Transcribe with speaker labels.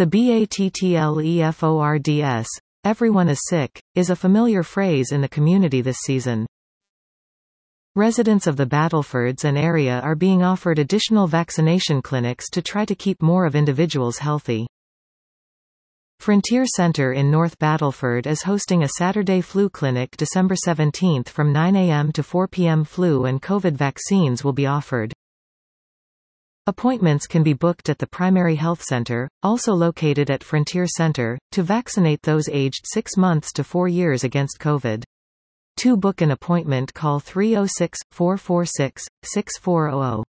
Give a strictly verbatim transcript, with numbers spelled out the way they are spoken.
Speaker 1: The BATTLEFORDS, everyone is sick, is a familiar phrase in the community this season. Residents of the Battlefords and area are being offered additional vaccination clinics to try to keep more of individuals healthy. Frontier Center in North Battleford is hosting a Saturday flu clinic December seventeenth from nine A M to four P M Flu and COVID vaccines will be offered. Appointments can be booked at the Primary Health Center, also located at Frontier Center, to vaccinate those aged six months to four years against COVID. To book an appointment, call three oh six, four four six, six four zero zero.